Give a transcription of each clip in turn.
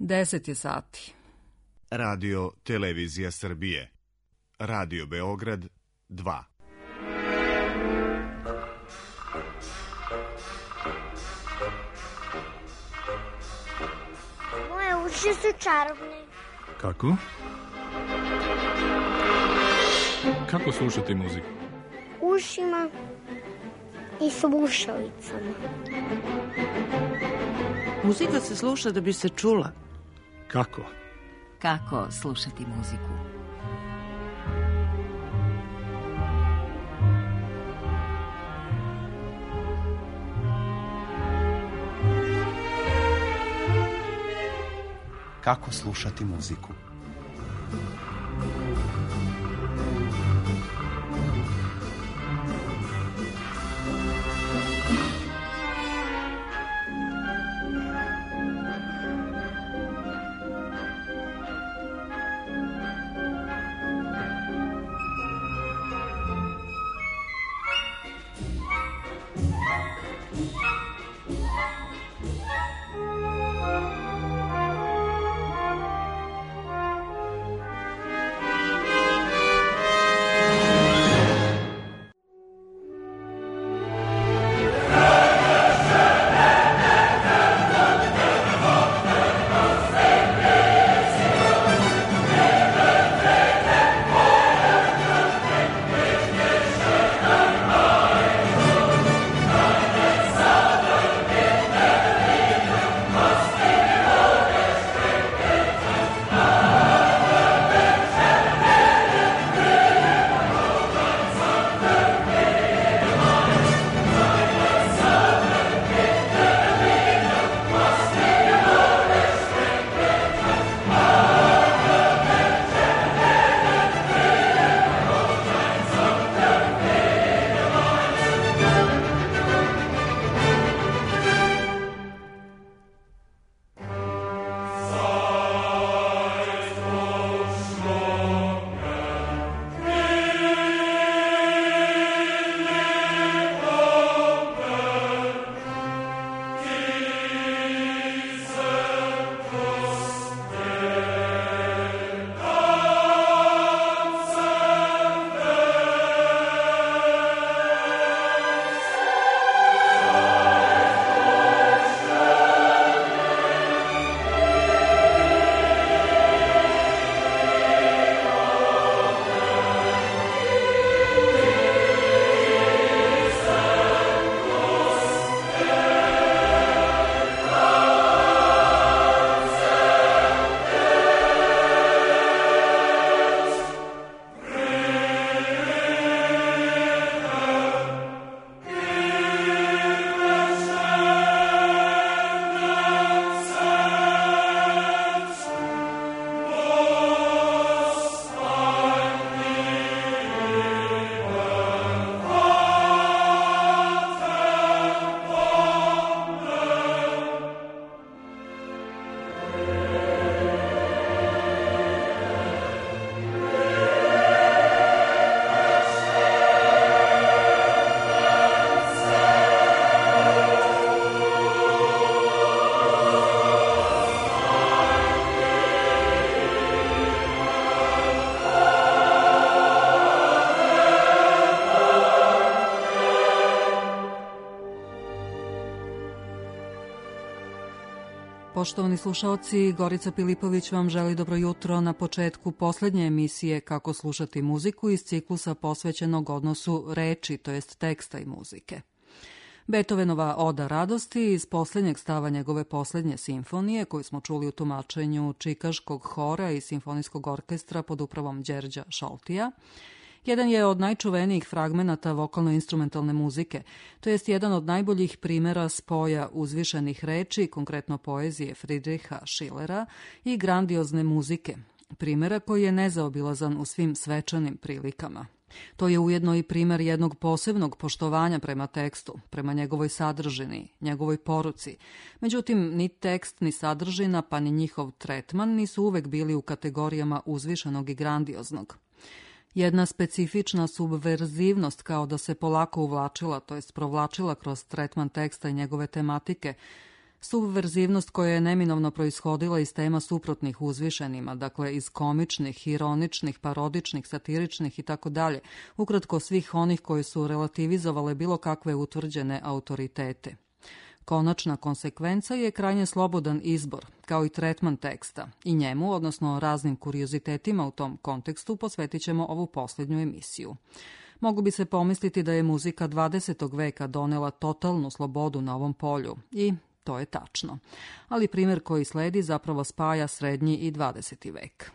10 je sati. Radio Televizija Srbije. Radio Beograd 2. Moje uši su čarobne. Kako? Kako slušati muziku? Ušima i slušalicama. Muzika se sluša da bi se čula. Kako? Kako slušati muziku? Kako slušati muziku? Poštovani slušaoci, Gorica Pilipović vam želi dobro jutro na početku poslednje emisije Kako slušati muziku iz ciklusa posvećenog odnosu reči, to jest teksta i muzike. Beethovenova Oda radosti iz poslednjeg stava njegove poslednje simfonije, koju smo čuli u tumačenju Čikaškog hora i simfonijskog orkestra pod upravom Đerđa Šoltija, jedan je od najčuvenijih fragmenata vokalno-instrumentalne muzike, to jest jedan od najboljih primera spoja uzvišenih reči, konkretno poezije Friedricha Schillera, i grandiozne muzike, primera koji je nezaobilazan u svim svečanim prilikama. To je ujedno i primer jednog posebnog poštovanja prema tekstu, prema njegovoj sadržini, njegovoj poruci. Međutim, ni tekst, ni sadržina, pa ni njihov tretman nisu uvek bili u kategorijama uzvišenog i grandioznog. Jedna specifična subverzivnost kao da se polako uvlačila, to jest provlačila kroz tretman teksta i njegove tematike, Subverzivnost koja je neminovno proishodila iz tema suprotnih uzvišenima, dakle iz komičnih, ironičnih, parodičnih, satiričnih i tako dalje, ukratko svih onih koji su relativizovale bilo kakve utvrđene autoritete. Konačna konsekvenca je krajnje slobodan izbor, kao i tretman teksta, i njemu, odnosno raznim kuriozitetima u tom kontekstu, posvetit ćemo ovu posljednju emisiju. Mogu bi se pomisliti da je muzika 20. veka donela totalnu slobodu na ovom polju i to je tačno. Ali primjer koji sledi zapravo spaja srednji i 20. vek.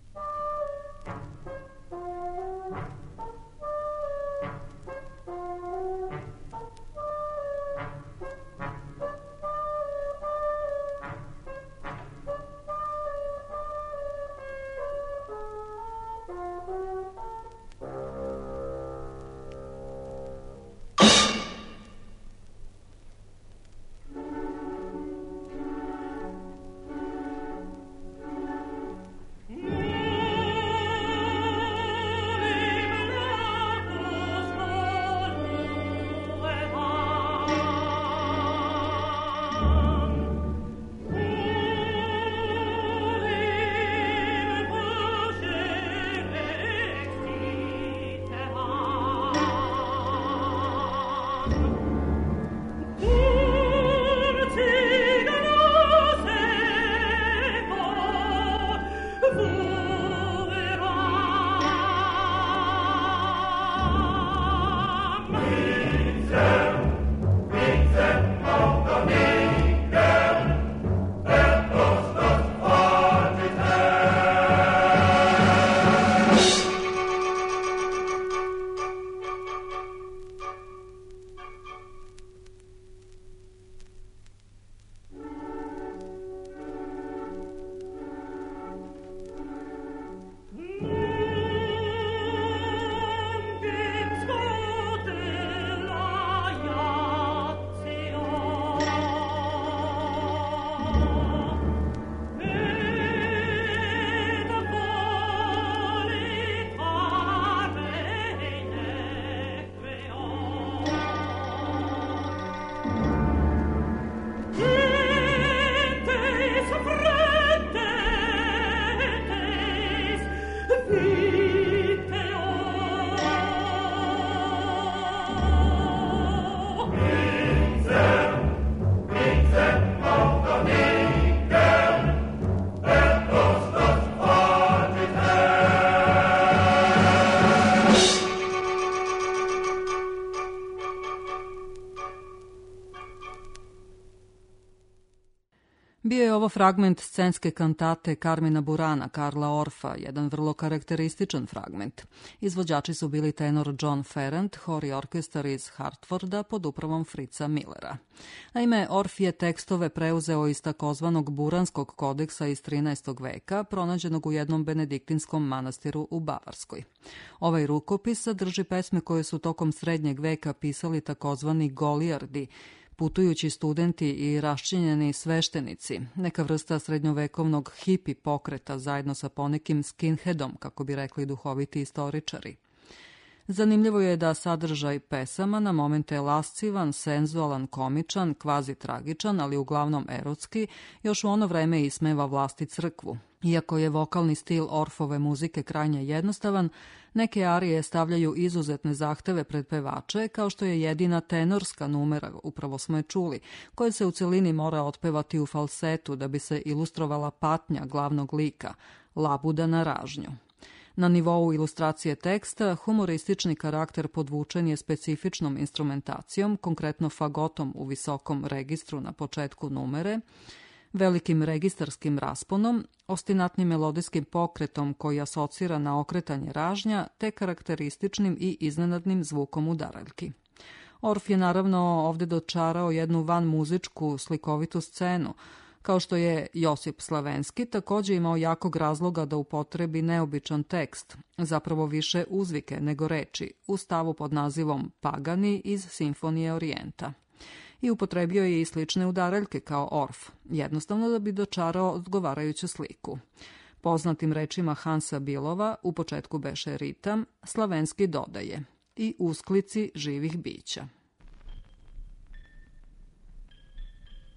Bio je ovo fragment scenske kantate Carmina Burana, Karla Orfa, jedan vrlo karakterističan fragment. Izvođači su bili tenor John Ferrand, Hori orkestar iz Hartforda pod upravom Fritza Millera. Naime, Orf je tekstove preuzeo iz takozvanog Buranskog kodeksa iz 13. veka, pronađenog u jednom benediktinskom manastiru u Bavarskoj. Ovaj rukopis sadrži pesme koje su tokom srednjeg veka pisali takozvani golijardi, putujući studenti i raščinjeni sveštenici, neka vrsta srednjovekovnog hipi pokreta zajedno sa ponekim skinheadom, kako bi rekli duhoviti istoričari. Zanimljivo je da sadržaj pesama na momente lascivan, senzualan, komičan, kvazi tragičan, ali uglavnom erotski, još u ono vreme ismeva vlast i crkvu. Iako je vokalni stil Orfove muzike krajnje jednostavan, neke arije stavljaju izuzetne zahteve pred pevače, kao što je jedina tenorska numera, upravo smo je čuli, koja se u celini mora otpevati u falsetu da bi se ilustrovala patnja glavnog lika, labuda na ražnju. Na nivou ilustracije teksta, humoristični karakter podvučen je specifičnom instrumentacijom, konkretno fagotom u visokom registru na početku numere, velikim registarskim rasponom, ostinatnim melodijskim pokretom koji asocira na okretanje ražnja, te karakterističnim i iznenadnim zvukom udaraljki. Orf je naravno ovde dočarao jednu vanmuzičku slikovitu scenu, kao što je Josip Slavenski također imao jakog razloga da upotrebi neobičan tekst, zapravo više uzvike nego reči, u stavu pod nazivom Pagani iz Simfonije Orijenta. I upotrebio je i slične udaraljke kao Orf, jednostavno da bi dočarao odgovarajuću sliku. Poznatim rečima Hansa Bilova, u početku beše ritam, Slavenski dodaje i usklici živih bića.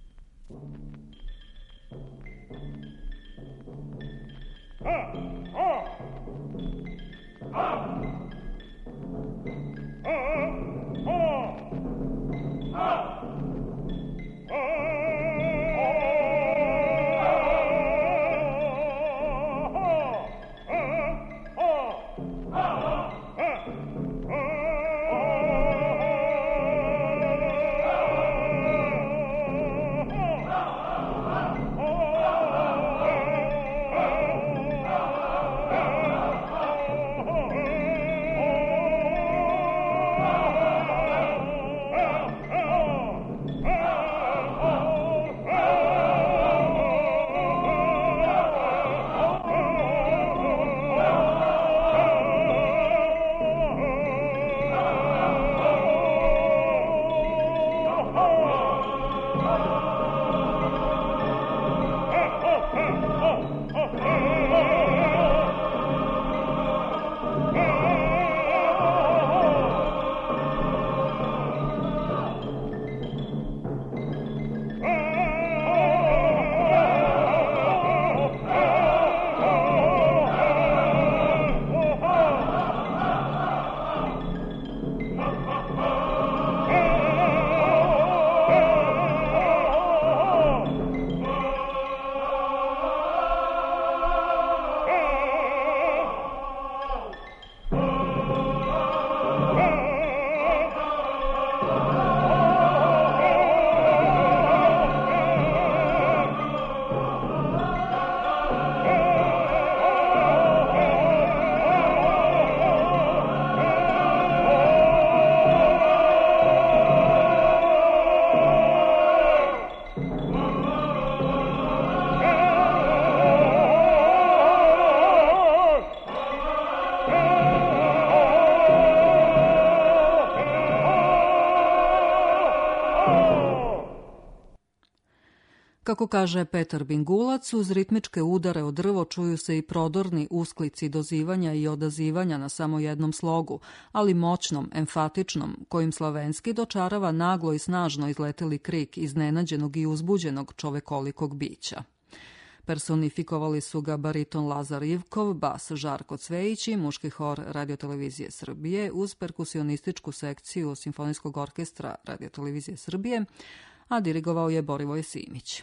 Kako kaže Petar Bingulac, uz ritmičke udare o drvo čuju se i prodorni usklici dozivanja i odazivanja na samo jednom slogu, ali moćnom, emfatičnom, kojim slavenski dočarava naglo i snažno izleteli krik iznenađenog i uzbuđenog čovekolikog bića. Personifikovali su ga bariton Lazar Ivkov, bas Žarko Cvejić i muški hor Radiotelevizije Srbije uz perkusionističku sekciju Simfonijskog orkestra Radiotelevizije Srbije, a dirigovao je Borivoj Simić.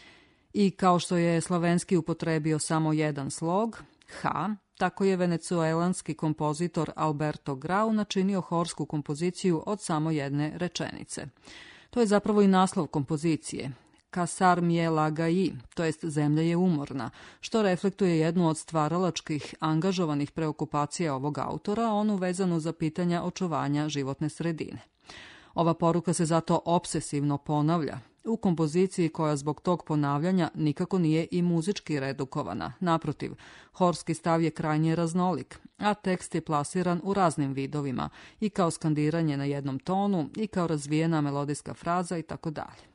I kao što je slavenski upotrebio samo jedan slog, H, tako je venecuelanski kompozitor Alberto Grau načinio horsku kompoziciju od samo jedne rečenice. To je zapravo i naslov kompozicije, Kasar mi je lagai, to jest zemlja je umorna, što reflektuje jednu od stvaralačkih angažovanih preokupacija ovog autora, onu vezanu za pitanja očuvanja životne sredine. Ova poruka se zato opsesivno ponavlja u kompoziciji koja zbog tog ponavljanja nikako nije i muzički redukovana. Naprotiv, horski stav je krajnje raznolik, a tekst je plasiran u raznim vidovima, i kao skandiranje na jednom tonu, i kao razvijena melodijska fraza i tako dalje.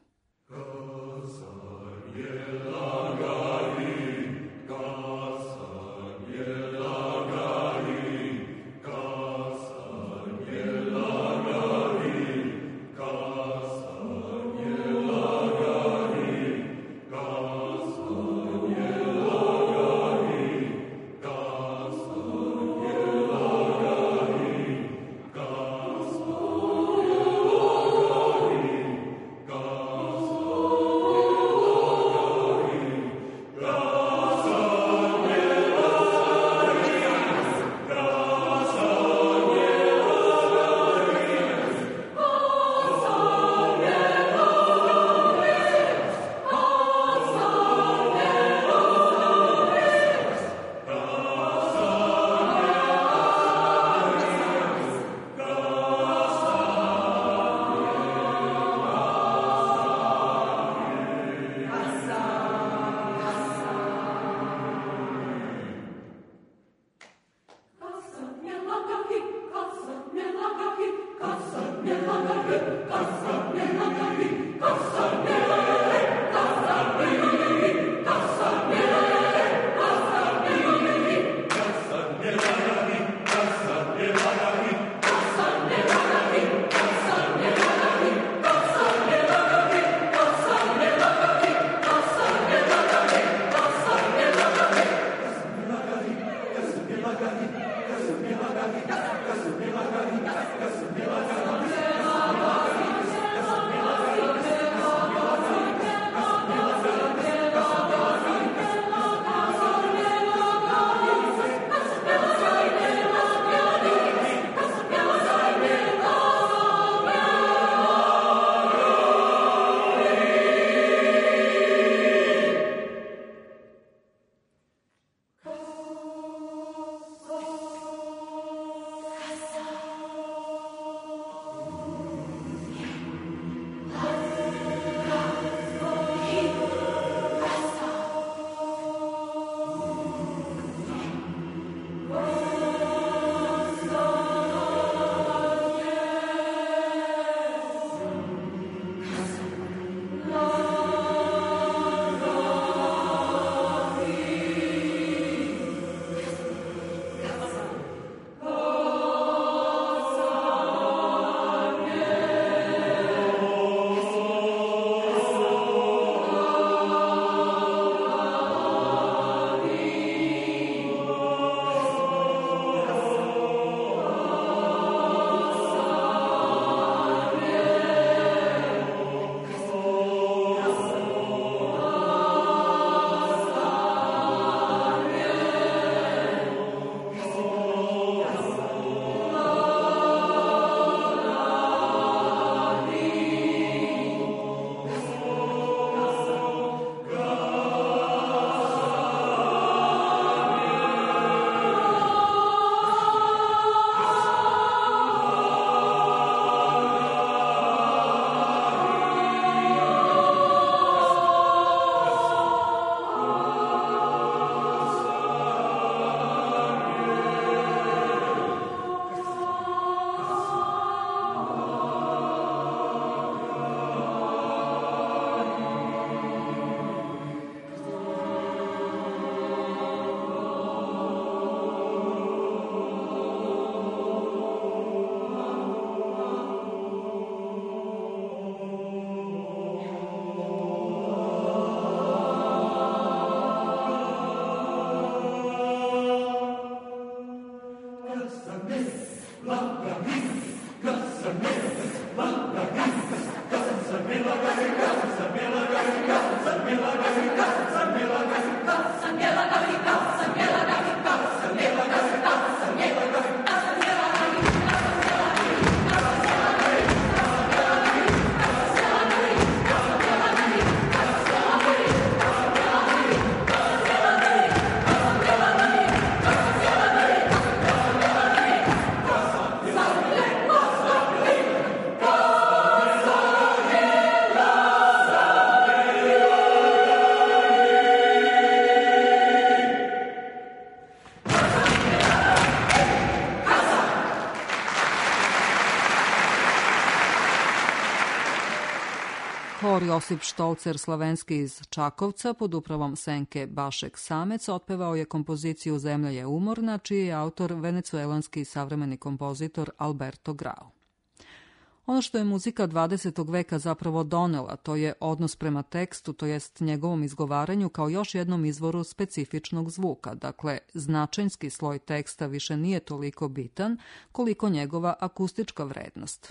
Josip Štolcer Slavenski iz Čakovca pod upravom Senke Bašek Samec otpevao je kompoziciju Zemlja je umorna, čiji je autor venecuelanski savremeni kompozitor Alberto Grau. Ono što je muzika 20. veka zapravo donela, to je odnos prema tekstu, to jest njegovom izgovaranju kao još jednom izvoru specifičnog zvuka. Dakle, značajnski sloj teksta više nije toliko bitan koliko njegova akustička vrednost.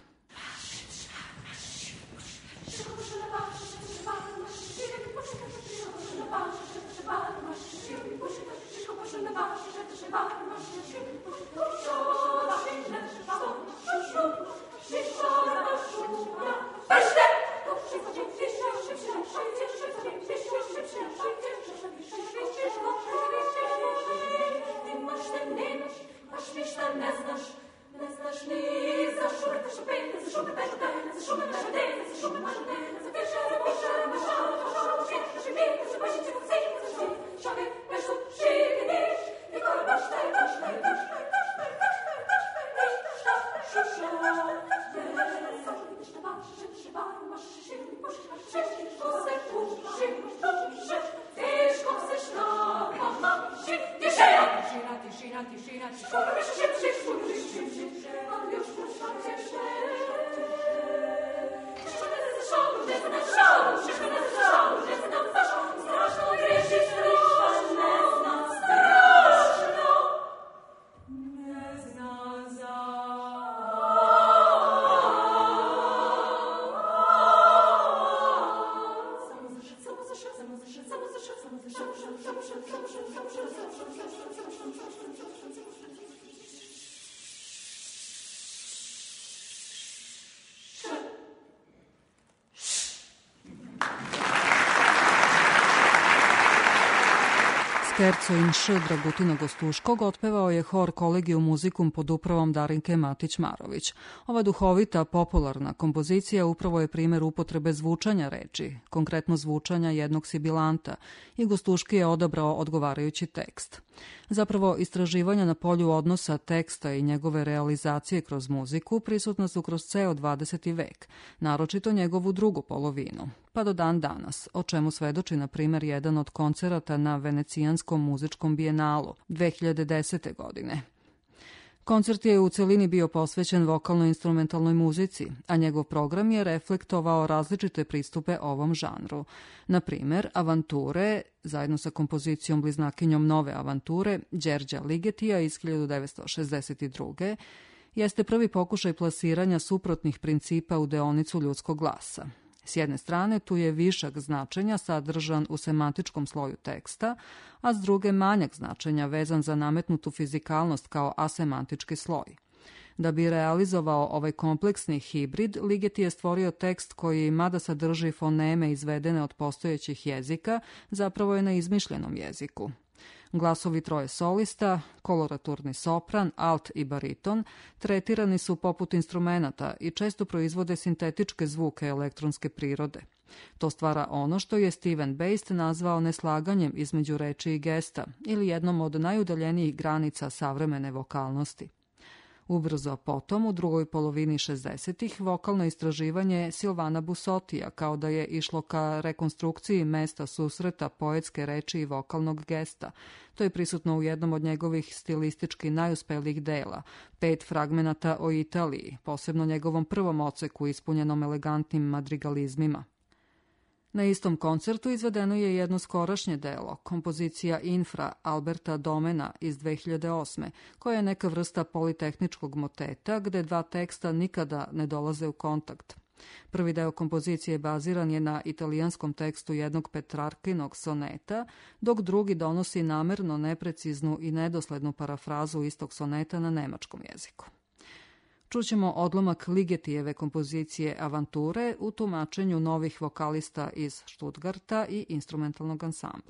Scherzo in Š Dragutinog Ostuškog otpevao je hor Collegium Musicum pod upravom Darinke Matić-Marović. Ova duhovita, popularna kompozicija upravo je primjer upotrebe zvučanja reči, konkretno zvučanja jednog sibilanta, i Gostuški je odabrao odgovarajući tekst. Zapravo, istraživanja na polju odnosa teksta i njegove realizacije kroz muziku prisutna su kroz ceo 20. vek, naročito njegovu drugu polovinu, pa do dan danas, o čemu svedoči, na primjer, jedan od koncerata na Venecijanskom muzičkom bijenalu 2010. godine. Koncert je u celini bio posvećen vokalno-instrumentalnoj muzici, a njegov program je reflektovao različite pristupe ovom žanru. Na primjer, Avanture, zajedno sa kompozicijom bliznakinjom Nove avanture, Đerđa Ligetija iz 1962. jeste prvi pokušaj plasiranja suprotnih principa u deonicu ljudskog glasa. S jedne strane, tu je višak značenja sadržan u semantičkom sloju teksta, a s druge manjak značenja vezan za nametnutu fizikalnost kao asemantički sloj. Da bi realizovao ovaj kompleksni hibrid, Ligeti je stvorio tekst koji, mada sadrži foneme izvedene od postojećih jezika, zapravo je na izmišljenom jeziku. Glasovi troje solista, koloraturni sopran, alt i bariton, tretirani su poput instrumenata i često proizvode sintetičke zvuke elektronske prirode. To stvara ono što je Steven Beist nazvao neslaganjem između reči i gesta ili jednom od najudaljenijih granica savremene vokalnosti. Ubrzo potom, u drugoj polovini 60-ih, vokalno istraživanje Silvana Busotija, kao da je išlo ka rekonstrukciji mesta susreta poetske reči i vokalnog gesta. To je prisutno u jednom od njegovih stilistički najuspelijih dela, 5 fragmenata o Italiji, posebno njegovom prvom oceku ispunjenom elegantnim madrigalizmima. Na istom koncertu izvedeno je jedno skorašnje delo, kompozicija Infra Alberta Domena iz 2008. koja je neka vrsta politehničkog moteta gde dva teksta nikada ne dolaze u kontakt. Prvi deo kompozicije baziran je na italijanskom tekstu jednog Petrarkinog soneta, dok drugi donosi namerno nepreciznu i nedoslednu parafrazu istog soneta na nemačkom jeziku. Čućemo odlomak Ligetijeve kompozicije Avanture u tumačenju novih vokalista iz Stuttgarta i instrumentalnog ansambla.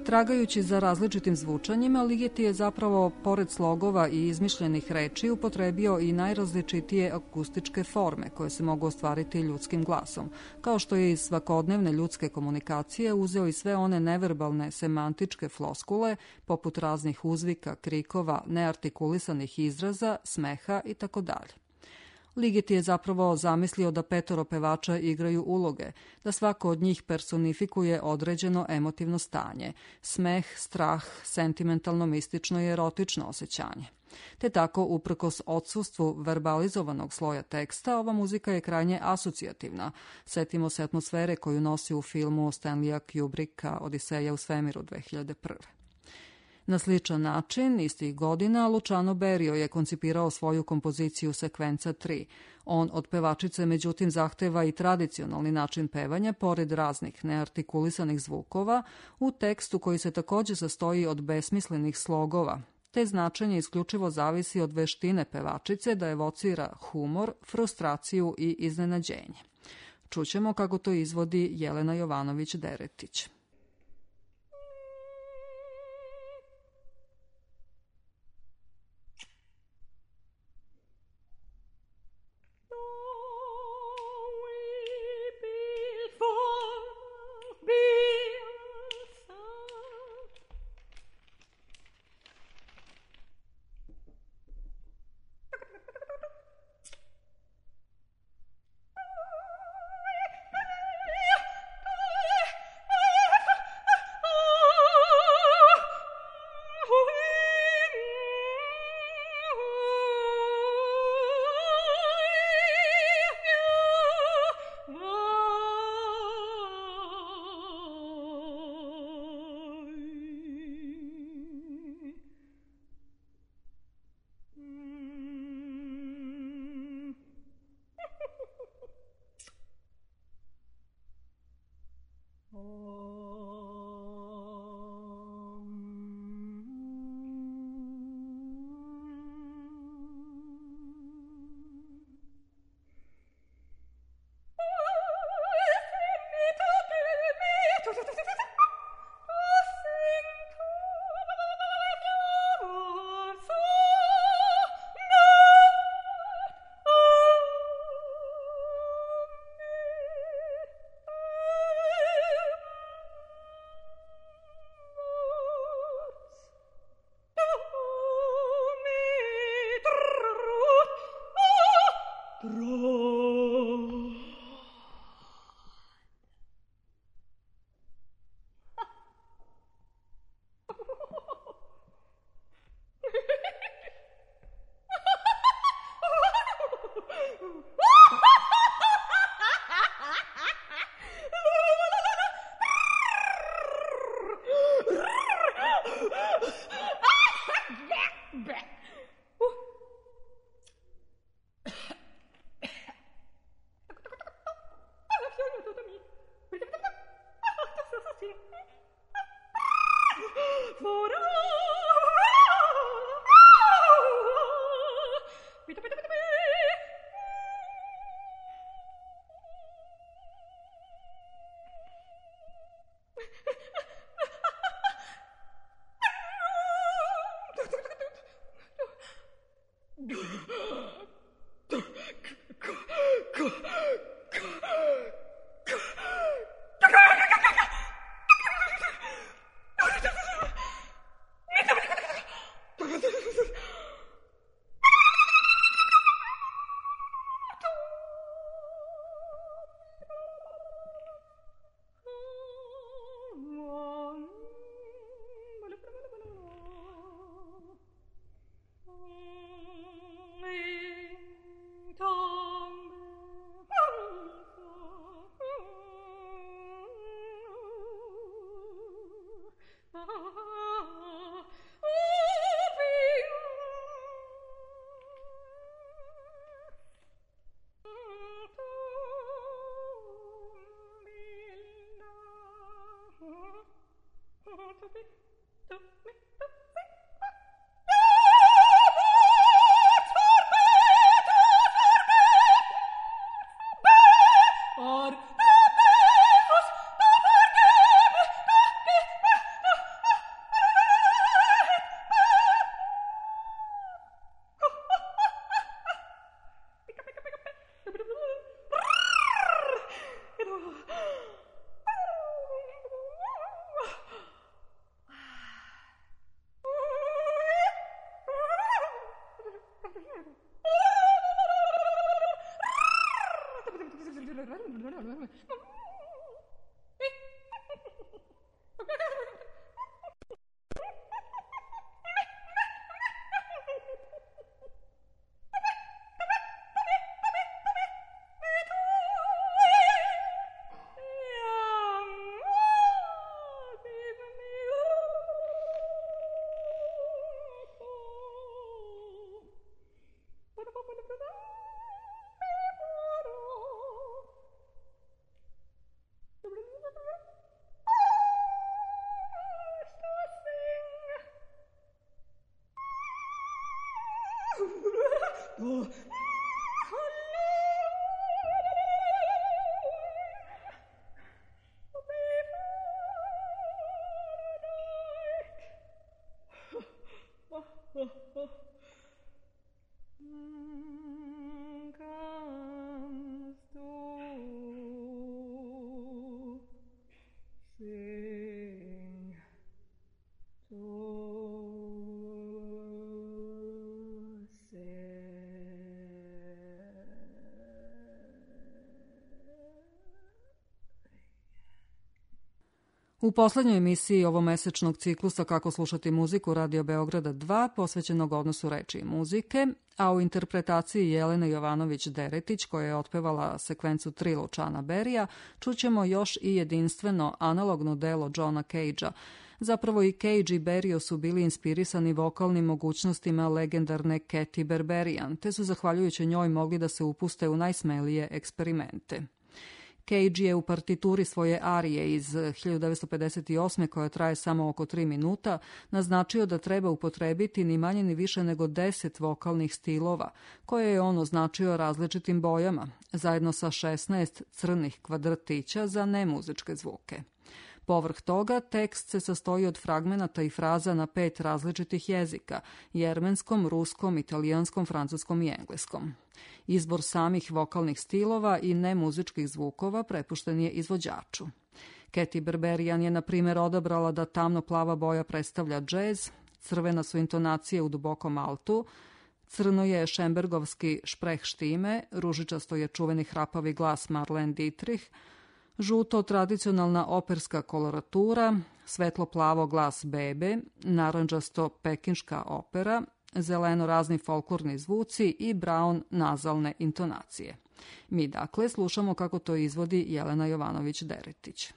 Tragajući za različitim zvučanjima, Ligeti je zapravo, pored slogova i izmišljenih reči, upotrebio i najrazličitije akustičke forme koje se mogu ostvariti ljudskim glasom, kao što je iz svakodnevne ljudske komunikacije uzeo i sve one neverbalne semantičke floskule, poput raznih uzvika, krikova, neartikulisanih izraza, smeha itd. Ligeti je zapravo zamislio da 5 pevača igraju uloge, da svako od njih personifikuje određeno emotivno stanje, smeh, strah, sentimentalno, mistično i erotično osjećanje. Te tako, uprkos odsustvu verbalizovanog sloja teksta, ova muzika je krajnje asocijativna. Setimo se atmosfere koju nosi u filmu Stanleya Kubricka Odiseja u svemiru 2001. Na sličan način, istih godina, Luciano Berio je koncipirao svoju kompoziciju Sekvenca 3. On od pevačice, međutim, zahteva i tradicionalni način pevanja, pored raznih neartikulisanih zvukova, u tekstu koji se također sastoji od besmislenih slogova, te značenje isključivo zavisi od veštine pevačice da evocira humor, frustraciju i iznenađenje. Čućemo kako to izvodi Jelena Jovanović-Deretić. U poslednjoj emisiji ovomesečnog ciklusa Kako slušati muziku Radio Beograda 2 posvećenog odnosu reči i muzike, a u interpretaciji Jelene Jovanović-Deretić koja je otpevala sekvencu Tri Lučana Berija, čućemo još i jedinstveno analogno delo Johna Cagea. Zapravo i Cage i Berio su bili inspirisani vokalnim mogućnostima legendarne Katy Berberian, te su zahvaljujući njoj mogli da se upuste u najsmelije eksperimente. Cage je u partituri svoje arije iz 1958. koja traje samo oko 3 minuta naznačio da treba upotrebiti ni manje ni više nego 10 vokalnih stilova, koje je on označio različitim bojama, zajedno sa 16 crnih kvadratića za nemuzičke zvuke. Povrh toga, tekst se sastoji od fragmenata i fraza na 5 različitih jezika, jermenskom, ruskom, italijanskom, francuskom i engleskom. Izbor samih vokalnih stilova i nemuzičkih zvukova prepušten je izvođaču. Katy Berberian je, na primjer, odabrala da tamno-plava boja predstavlja džez, crvena su intonacije u dubokom altu, crno je šembergovski špreh štime, ružičasto je čuveni hrapavi glas Marlene Dietrich, žuto tradicionalna operska koloratura, svetlo-plavo glas bebe, narandžasto pekinška opera, zeleno razni folklorni zvuci i brown nazalne intonacije. Mi dakle slušamo kako to izvodi Jelena Jovanović-Deretić.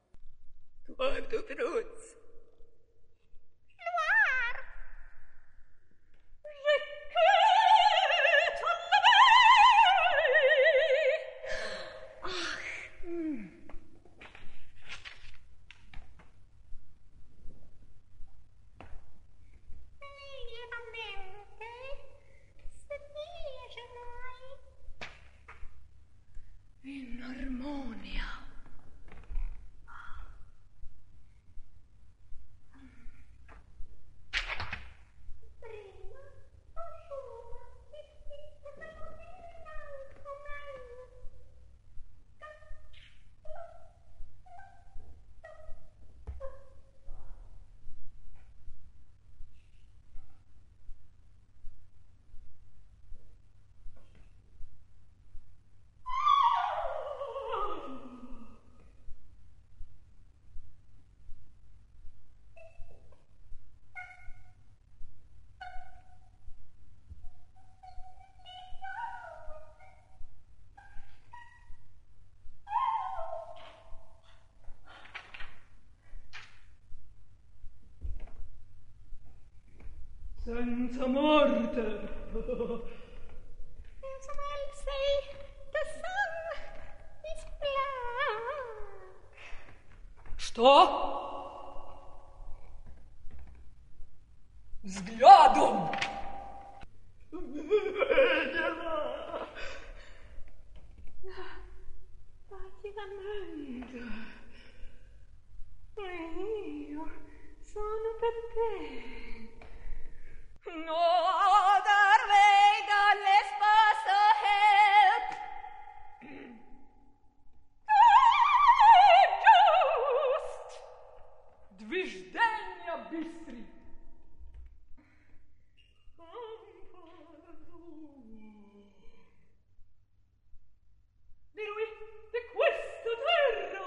Senza morte. Senza Elsie, the sun is black. Что? Взглядом. Видела. Praticamente. Io sono per te. No other way than l'espace help. Just. Движения быстрый. Di lui, di questo terra.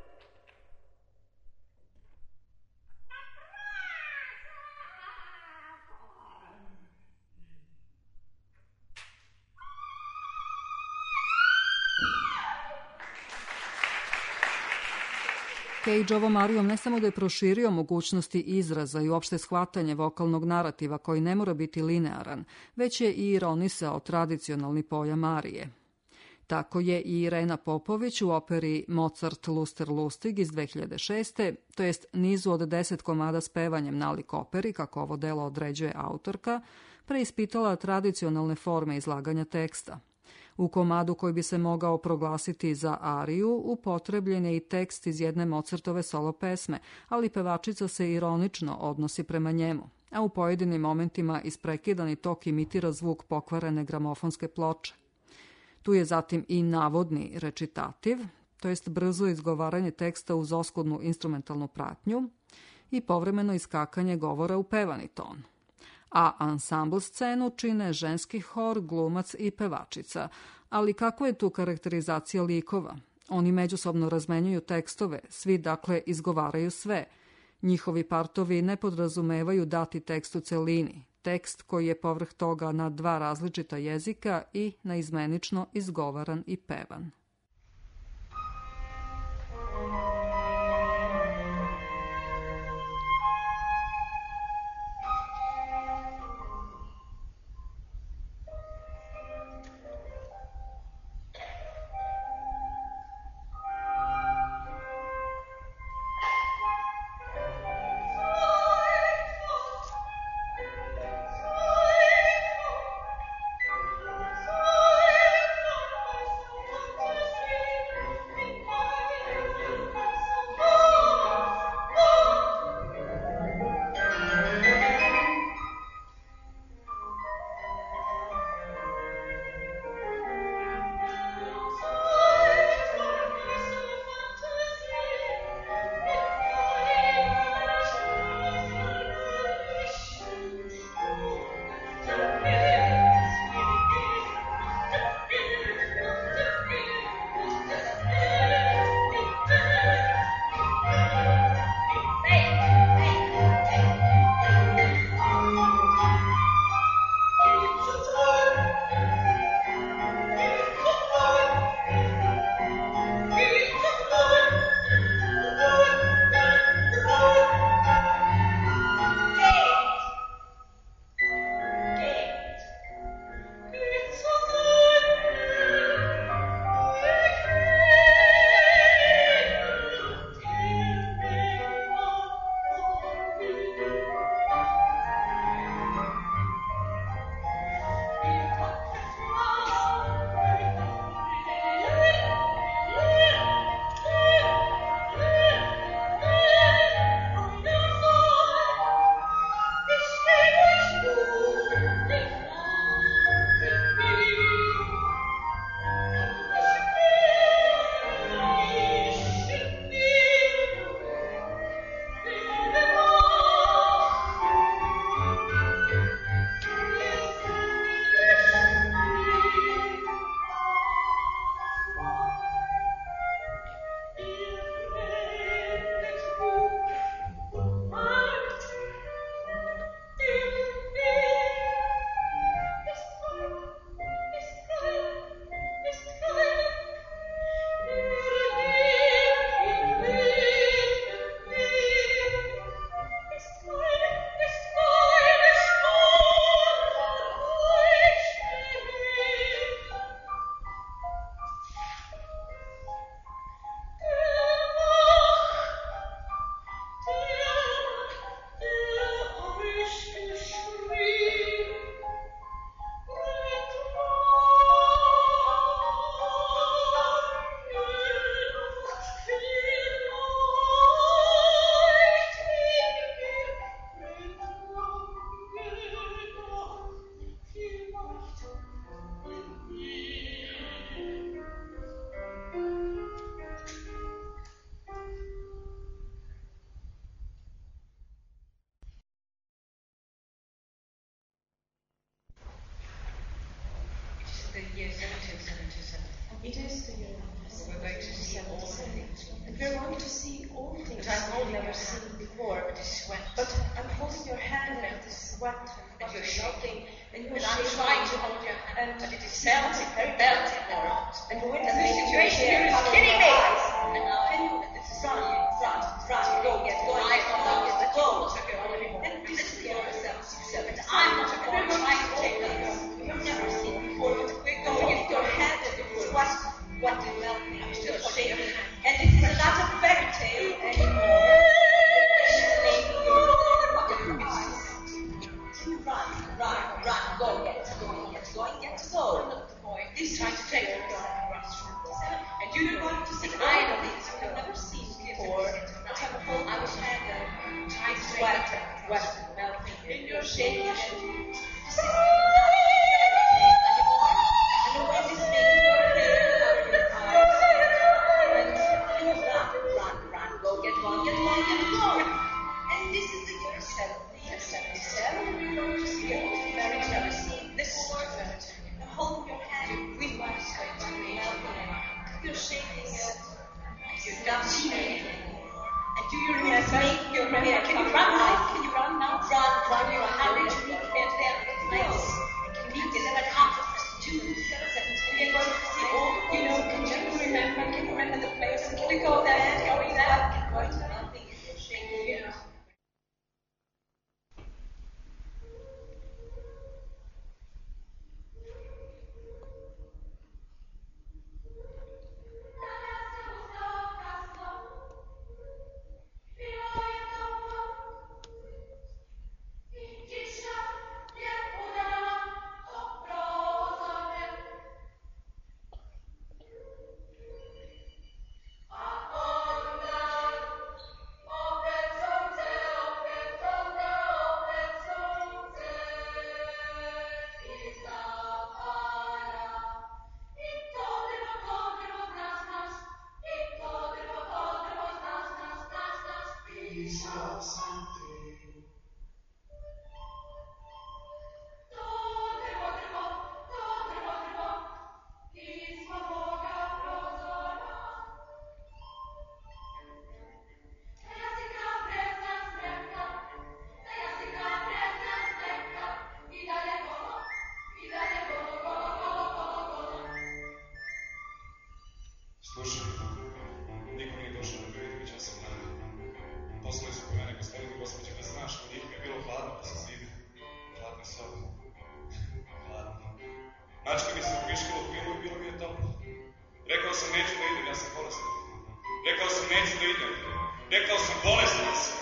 Cage ovom arijom ne samo da je proširio mogućnosti izraza i uopšte shvatanje vokalnog narativa koji ne mora biti linearan, već je i ironisao tradicionalni pojam arije. Tako je i Irena Popović u operi Mozart Luster Lustig iz 2006. to jest nizu od 10 komada s pevanjem nalik operi, kako ovo delo određuje autorka, preispitala tradicionalne forme izlaganja teksta. U komadu koji bi se mogao proglasiti za ariju upotrebljen je i tekst iz jedne Mozartove solo pesme, ali pevačica se ironično odnosi prema njemu, a u pojedinim momentima isprekidani tok imitira zvuk pokvarene gramofonske ploče. Tu je zatim i navodni recitativ, to jest brzo izgovaranje teksta uz oskudnu instrumentalnu pratnju i povremeno iskakanje govora u pevani ton. A ansambl scenu čine ženski hor, glumac i pevačica. Ali kakva je tu karakterizacija likova? Oni međusobno razmenjuju tekstove, svi dakle izgovaraju sve. Njihovi partovi ne podrazumevaju dati tekst u celini, tekst koji je povrh toga na dva različita jezika i naizmenično izgovaran i pevan. the year 1777. It is the year 1777. We're going to see all things. And we're going to see all things But I'm holding we've never your hand. seen before. It is sweat. But I'm holding your hand and it is wet And you're shaking. and you're And I'm shaking. trying to hold your hand. And But it is melting, very melting now. And the wind And is the making situation your here is hair killing me. color. And now Can you this is run, go, yes, go, I yes, don't go, know yes, the go. tools are going. And This is the disappear. year 1777. And I'm not going to try to take this. You've never seen before, but we're going to your hand and it's what will melt me. I'm still shaking. And this is not a fairy tale anymore. It's making you run. What melting in your shaking head? And the wind is making your hair cover your eyes. And you run, go get long. And this is the year 77. Just go, very jealousy. This is your turn. Now hold your hand, we want to melting. You're shaking it. You're not shaking. And do you remember your hair? Can you run now? Run. You're hurry to meet their place. Can meet them at 2:07. We're going to see all, can you remember the place? Can we go there? Going there? Going to nothing. You're shaking it. Slušaj, niko nije došao da me vidi, već ja sam naravno. Poslali su po mene gospodin i gospođa da znaš, kod njih je bilo hladno pa se zide. Hladne sobe. Hladno. Mačka mi se upiškala u krilu i bilo mi je toplo. Rekao sam neću da idem, ja sam bolestan. Rekao sam neću da idem. Rekao sam bolestan sam.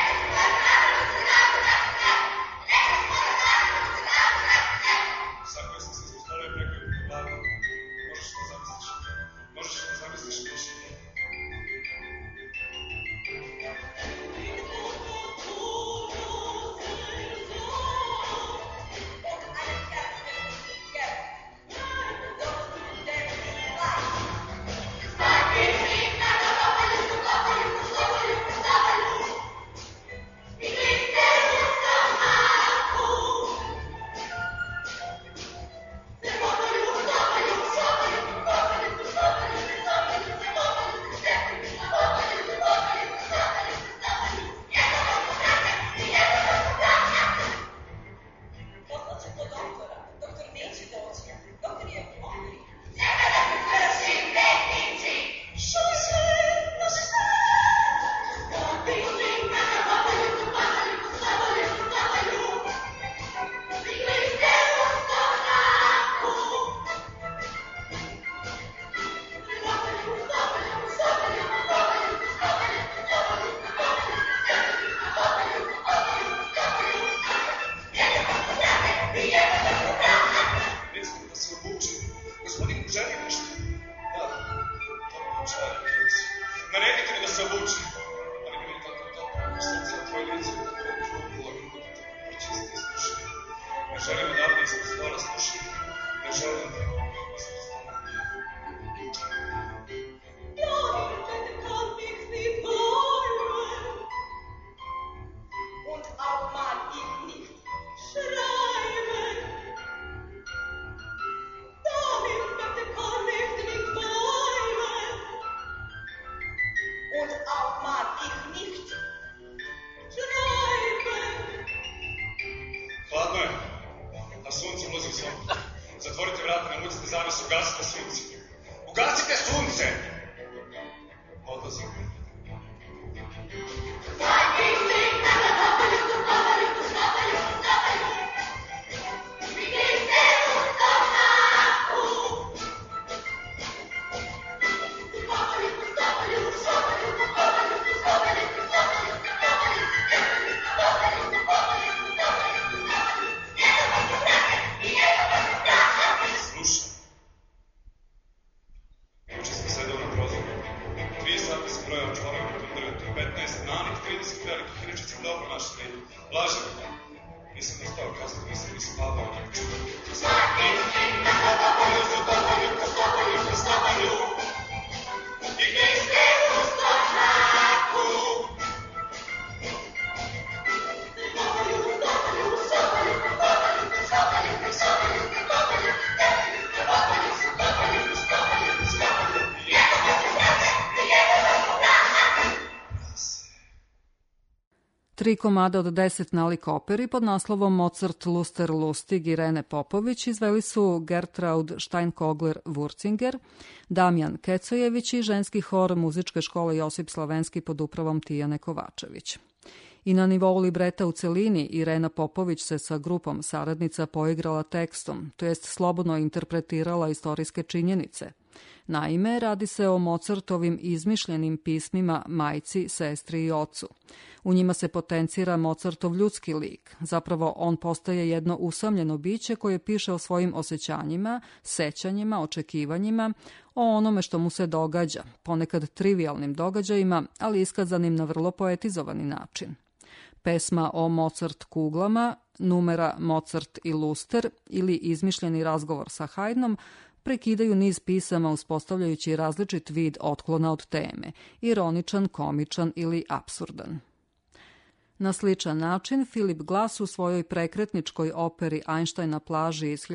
Sad koji sam se ispostavljao preko je hladno. Možeš da zamisliš. Možeš da zamisliš više. Slušaj, juče sam sedao na Lažem. Nisam ni stao kasno, nisam ni spavao, nego čutim. Tri komada od 10 nalik operi pod naslovom Mozart, Luster, Lustig i Irene Popović izveli su Gertraud Steinkogler-Wurzinger, Damjan Kecojević i ženski hor muzičke škole Josip Slavenski pod upravom Tijane Kovačević. I na nivou libreta u celini Irena Popović se sa grupom saradnica poigrala tekstom, to jest slobodno interpretirala istorijske činjenice. Naime, radi se o Mozartovim izmišljenim pismima majci, sestri i ocu. U njima se potencira Mozartov ljudski lik. Zapravo, on postaje jedno usamljeno biće koje piše o svojim osjećanjima, sećanjima, očekivanjima, o onome što mu se događa, ponekad trivialnim događajima, ali iskazanim na vrlo poetizovani način. Pesma o Mozart kuglama, numera Mozart i Luster ili izmišljeni razgovor sa Haydnom prekidaju niz pisama uspostavljajući različit vid otklona od teme, ironičan, komičan ili apsurdan. Na sličan način, Philip Glass u svojoj prekretničkoj operi Einstein na plaži iz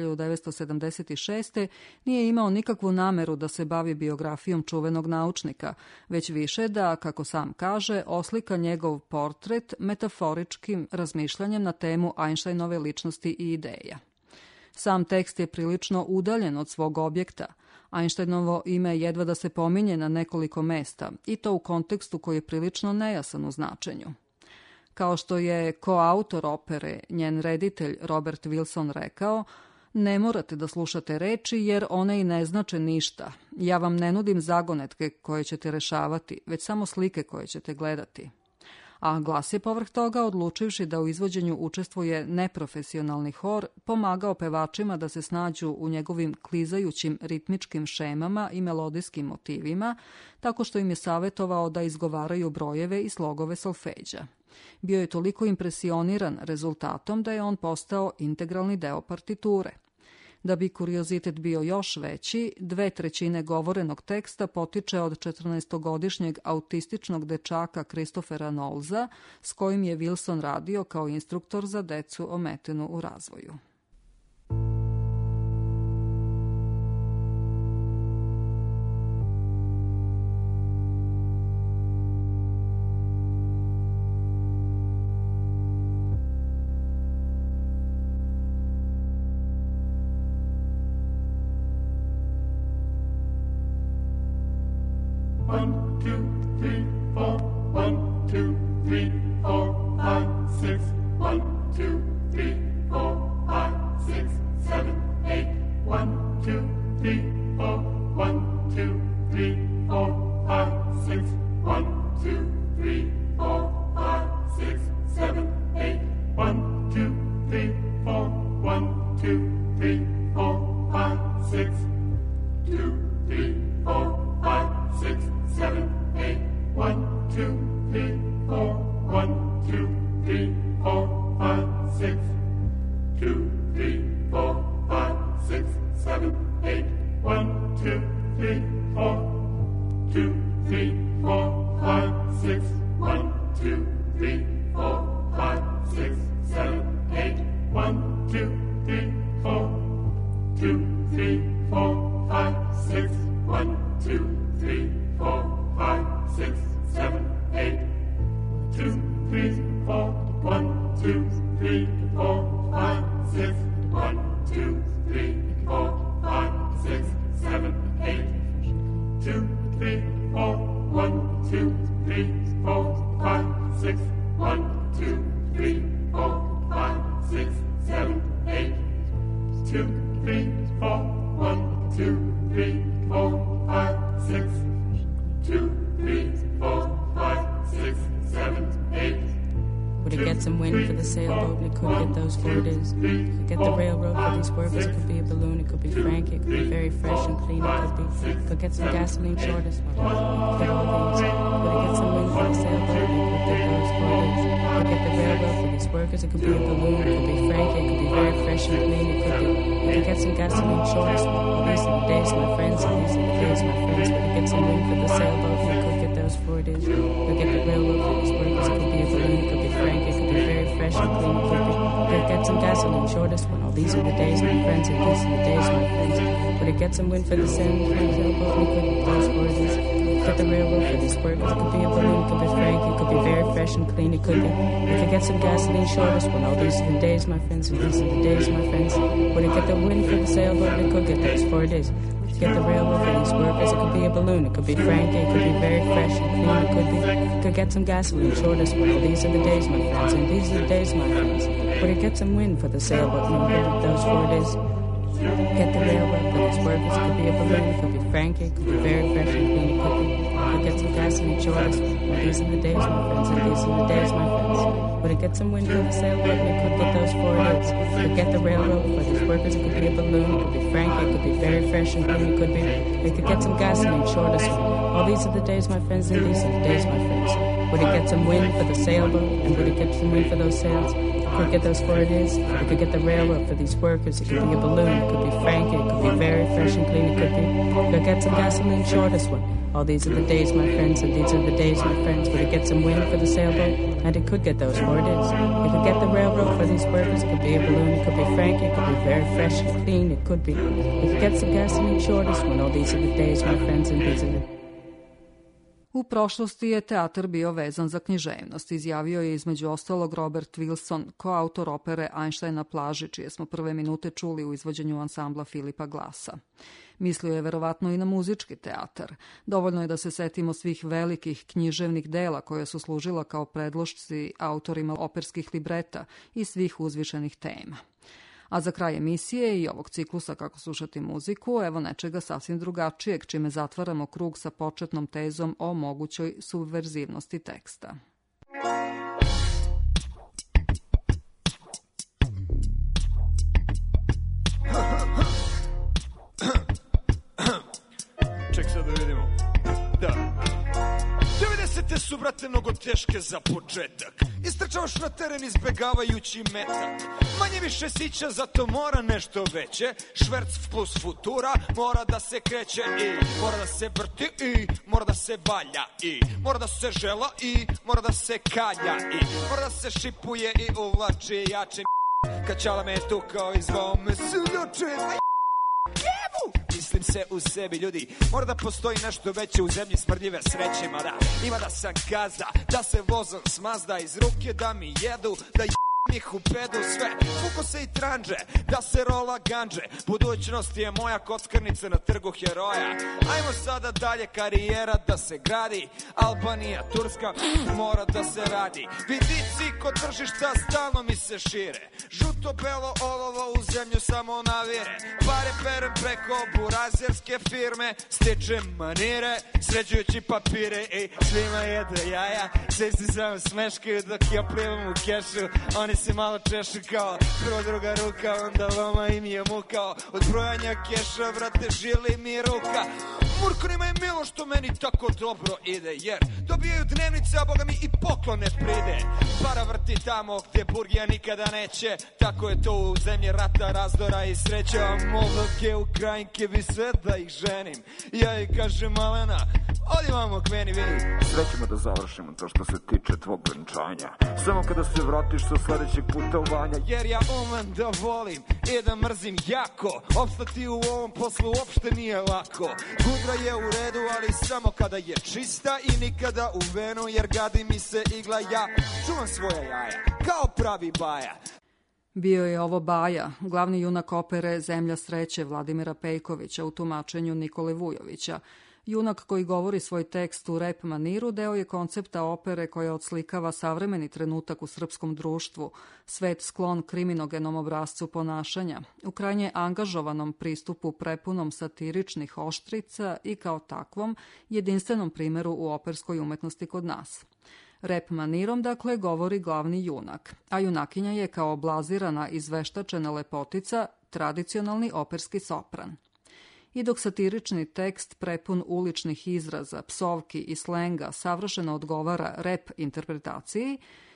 1976. nije imao nikakvu nameru da se bavi biografijom čuvenog naučnika, već više da, kako sam kaže, oslika njegov portret metaforičkim razmišljanjem na temu Einsteinove ličnosti i ideja. Sam tekst je prilično udaljen od svog objekta. Einsteinovo ime jedva da se pominje na nekoliko mesta, i to u kontekstu koji je prilično nejasan u značenju. Kao što je koautor opere, njen reditelj Robert Wilson rekao, ne morate da slušate reči jer one i ne znače ništa. Ja vam ne nudim zagonetke koje ćete rešavati, već samo slike koje ćete gledati. A Glass je povrh toga, odlučivši da u izvođenju učestvuje neprofesionalni hor, pomagao pevačima da se snađu u njegovim klizajućim ritmičkim šemama i melodijskim motivima, tako što im je savjetovao da izgovaraju brojeve i slogove solfeđa. Bio je toliko impresioniran rezultatom da je on postao integralni deo partiture. Da bi kuriozitet bio još veći, 2/3 govorenog teksta potiče od 14-godišnjeg autističnog dečaka Christophera Knowlesa, s kojim je Wilson radio kao instruktor za decu ometenu u razvoju. Get some gasoline shortest. Get all these. Would it get some wind for the sailboat? Could get those quarters. Could get the railroad for these words. workers, it could be a balloon, it could be Frankie, it could be very fresh and clean, it could be, you could get some gasoline shorts. These are the days, my friends, and these are the days, my friends, but it gets some wind for the sailboat, and you could get those 4 days. You'll get the railroad for these workers, it could be a balloon, it could be Frankie, it could be very fresh and clean, it could be, you could get some gasoline shortest one. Oh, these are the days, my friends, and these are the days, my friends, but it gets some wind for the sailboat, and you could get those 4 days. Get the railroad for these workers. It could be a balloon, it could be Frankie, it could be very fresh and clean, it could be. You could get some gasoline shortest one. Oh, these are the days, my friends, and these are the days, my friends. Would it get the wind for the sailboat? It could get those 4 days. Get the railroad for these workers. It could be a balloon, it could be Frankie, it could be very fresh and clean, it could be. You could get some gasoline shortest one. Oh, these are the days, my friends, and these are the days, my friends. Would it get some wind for the sailboat? And get those 4 days. Get the railroad for these workers. It could be a balloon, it could be Frankie, it could be very fresh and clean, it could be. Get some gasoline shortest. Well, these are the days, my friends, and these are the days, my friends. Would it get some wind for the sailboat? And it could get those 4 days. Could get the railroad for these workers. It could be a balloon, it could be Frankie, it could be very fresh and clean, it could be. It could get some gasoline shortest. Well, these are the days, my friends, and these are the days, my friends. Would it get some wind for the sailboat? And would it get some wind for those sails? Could get those 4 days. It could get the railroad for these workers. It could be a balloon, it could be Frankie, it could be very fresh and clean, it could be. Could get some gasoline shortest one. All these are the days, my friends, and these are the days, my friends. Would it get some wind for the sailboat? And it could get those 4 days. It could get the railroad for these workers. It could be a balloon, it could be Frankie, it could be very fresh and clean, it could be. It could get some gasoline shortest one. All these are the days, my friends, and these are the. U prošlosti je teatar bio vezan za književnost, izjavio je između ostalog Robert Wilson, koautor opere Einstein na plaži, čije smo prve minute čuli u izvođenju ansambla Filipa Glasa. Mislio je verovatno i na muzički teatar. Dovoljno je da se setimo svih velikih književnih dela koje su služila kao predlošci autorima operskih libreta i svih uzvišenih tema. A za kraj emisije i ovog ciklusa Kako slušati muziku, evo nečega sasvim drugačijeg, čime zatvaramo krug sa početnom tezom o mogućoj subverzivnosti teksta. Ček sad da vidimo. Da. 90. su, brate, mnogo teške za početak. Istrčavaš na teren izbegavajući metak. Manje više sića, zato mora nešto veće. Šverc plus futura mora da se kreće i mora da se vrti i mora da se valja i mora da se žela i mora da se kalja i mora da se šipuje i uvlači jače. Kad čala me je tukao i zvao me suljoče. Mislim se u sebi, ljudi, mora da postoji nešto veće u zemlji smrdljive sreće, mada ima da sam gazda, da se vozom smazda iz ruke, da mi jedu, da ih u pedu sve, fuko se i tranđe, da se rola ganđe, budućnost je moja kockarnica na trgu heroja. Ajmo sada dalje, karijera da se gradi, Albanija, Turska, mora da se radi. Vidici kod tržišta stalno mi se šire, žuto, belo, olovo u zemlju samo navire. Pare perem preko burazerske firme, stičem manire, sređujući papire i svima jede jaja. Svi se samo smeškaju dok ja plivam u kešu, oni se malo češu kao prvo druga ruka, onda loma im je muka. Od brojanja keša, brate, žili mi ruka. Murkonima je milo što meni tako dobro ide, jer dobijaju dnevnice, a boga mi i poklone pride. Para vrti tamo gdje burgija nikada neće, tako je to u zemlji rata, razdora i sreće. A Moldavke, Ukrajinke bi sve da ih ženim. Ja ih kažem, Malena, odi vamo k meni, vidi. Srećemo da završimo to što se tiče tvog venčanja, samo kada se vratiš sa sledećeg putovanja. Jer ja umem da volim i da mrzim jako, opstati u ovom poslu uopšte nije lako. Gudra je u redu, ali samo kada je čista i nikada u venu, jer gadi mi se igla. Ja čuvam svoja jaja kao pravi baja. Bio je ovo Baja, glavni junak opere Zemlja sreće Vladimira Pejkovića u tumačenju Nikole Vujovića. Junak koji govori svoj tekst u rap maniru deo je koncepta opere koja odslikava savremeni trenutak u srpskom društvu, svet sklon kriminogenom obrascu ponašanja, u krajnje angažovanom pristupu prepunom satiričnih oštrica i kao takvom jedinstvenom primeru u operskoj umetnosti kod nas. Rap manirom, dakle, govori glavni junak, a junakinja je kao blazirana izveštačena lepotica tradicionalni operski sopran. I dok satirični tekst prepun uličnih izraza, psovki i slenga savršeno odgovara rap interpretaciji,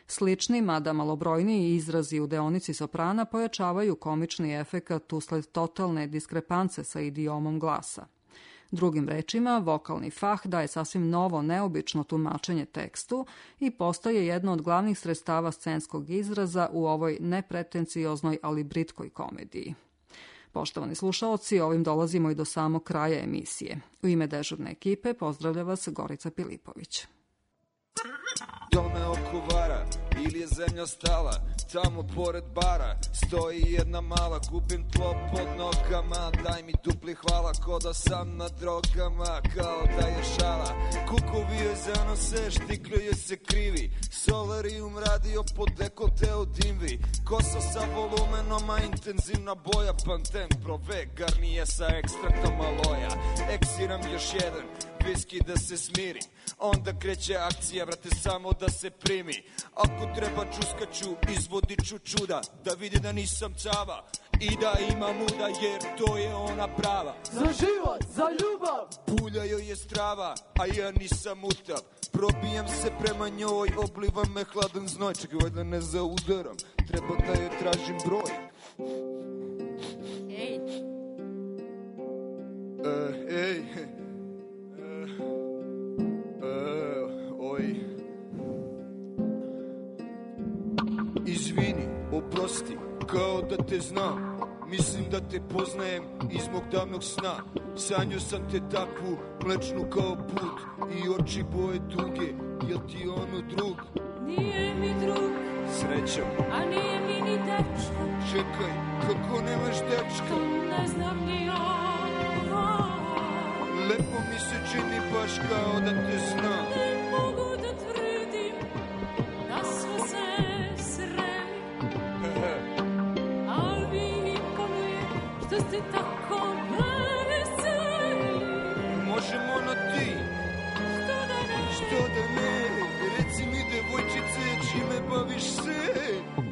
Slični, mada malobrojniji izrazi u deonici soprana pojačavaju komični efekat usled totalne diskrepance sa idiomom glasa. Drugim rečima, vokalni fah daje sasvim novo, neobično tumačenje tekstu i postaje jedno od glavnih sredstava scenskog izraza u ovoj nepretencioznoj, ali britkoj komediji. Poštovani slušaoci, ovim dolazimo i do samog kraja emisije. U ime dežurne ekipe pozdravlja vas Gorica Pilipović. Dome oko vara, ili je zemlja stala, tamo pored bara stoji jedna mala, kupim tlo pod nogama, daj mi dupli hvala, ko da sam na drogama, kao da je šala. Kukovi joj zanose, štiklju joj se krivi, solarium radio pod dekolte od dimvi, kosa sa volumenom, a intenzivna boja, Panten Prove, garnije sa ekstraktom aloja, eksiram još jedan, viski da se smiri, onda kreće akcija, vrate, samo da se primi. Ako treba čuskaću, izvodit ću čuda, da vidi da nisam cava i da ima muda, jer to je ona prava. Za život, za ljubav! Pulja joj je strava, a ja nisam utav. Probijam se prema njoj, obliva me hladan znoj. Čekaj, valjda ne zaudaram, treba da joj tražim broj. Ej! Ej! Oj. Izvini, oprosti, kao da te znam, mislim da te poznajem iz mog davnog sna. Sanjao sam te takvu, mlečnu kao put, i oči boje duge, jel ti ono drug? Nije mi drug, srećom, a nije mi ni dečko. Čekaj, kako nemaš dečka? To ne znam ni ja. Lepo mi se čini baš kao da te znam. Ne mogu da tvrdim da sve se srem, al mi imponuje što ste tako veseli. Možemo na ti. Što da ne? Što da ne? Reci mi, devojčice, čime baviš se?